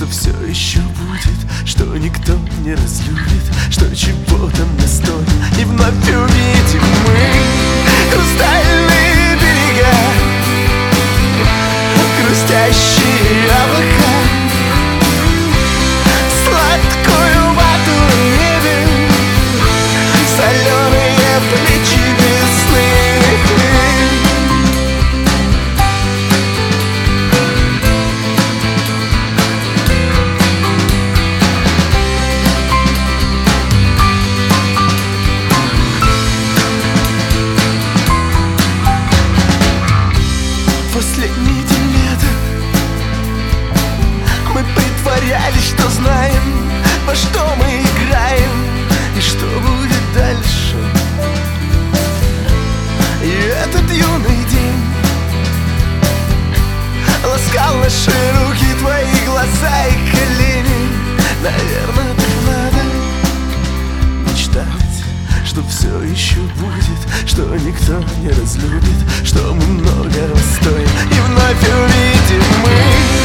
что все еще будет, что никто не разлюбит, что чего-то не стоит. И вновь увидим мы хрустальные берега, хрустящие облака, сладкую вату в небе, соленые плечи весны. Последний день лета мы притворялись, что знаем, во что мы играем и что будет дальше. И этот юный день ласкал наши руки, твои глаза и колени. Наверное, так надо мечтать, что все еще будет, что никто не разлюбит, что мы многого стоим. И вновь увидим мы